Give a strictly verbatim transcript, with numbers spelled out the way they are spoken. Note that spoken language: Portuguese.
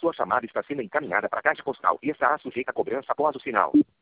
Sua chamada está sendo encaminhada para a caixa postal e estará sujeita a cobrança após o sinal.